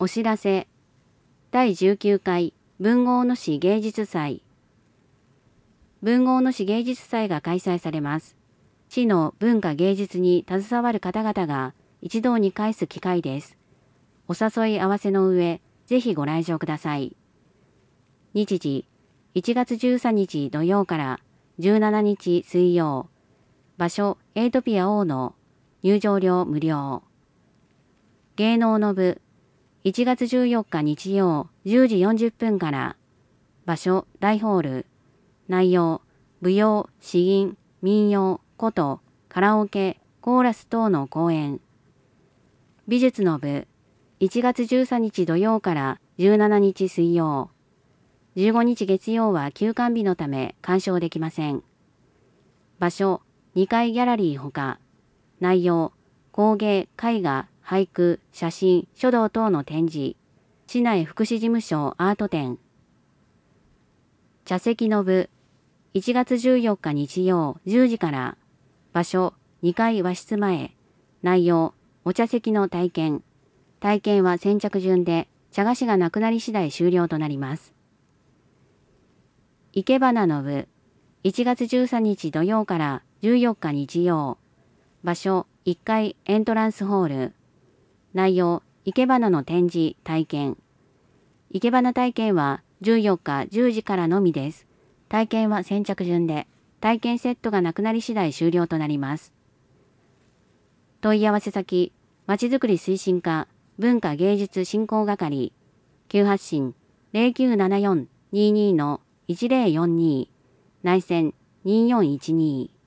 お知らせ。第19回文豪野市芸術祭。文豪野市芸術祭が開催されます。市の文化芸術に携わる方々が一堂に会す機会です。お誘い合わせの上、ぜひご来場ください。日時、1月13日土曜から17日水曜。場所、エイトピア大野。入場料無料。芸能の部、1月14日日曜10時40分から。場所、大ホール。内容、舞踊、詩吟、民謡、琴、カラオケ、コーラス等の公演。美術の部、1月13日土曜から17日水曜。15日月曜は休館日のため鑑賞できません。場所、2階ギャラリーほか。内容、工芸、絵画、俳句、写真、書道等の展示。市内福祉事務所アート展。茶席の部、1月14日日曜10時から。場所、2階和室前。内容、お茶席の体験。体験は先着順で、茶菓子がなくなり次第終了となります。生け花の部、1月13日土曜から14日日曜。場所、1階エントランスホール。内容、生け花の展示、体験。生け花体験は14日10時からのみです。体験は先着順で、体験セットがなくなり次第終了となります。問い合わせ先、まちづくり推進課、文化芸術振興係、急発進 0974-22-1042、内線2412。